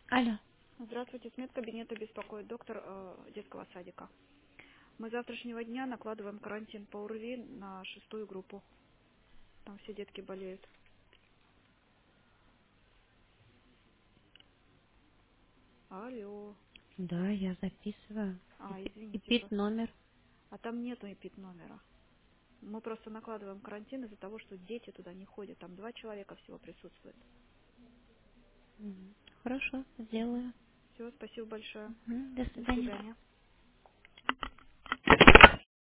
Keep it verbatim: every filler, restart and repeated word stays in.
Алло. Здравствуйте, с медкабинета беспокоит доктор э, детского садика. Мы с завтрашнего дня накладываем карантин по ОРВИ на шестую группу. Там все детки болеют. Алло. Да, я записываю. И, А, пи- и извините, пит просто. номер. А там нету эпид номера. Мы просто накладываем карантин из-за того, что дети туда не ходят. Там два человека всего присутствует. Мгм. Хорошо, сделаю. Все, спасибо большое. Мгм. До До свидания. свидания.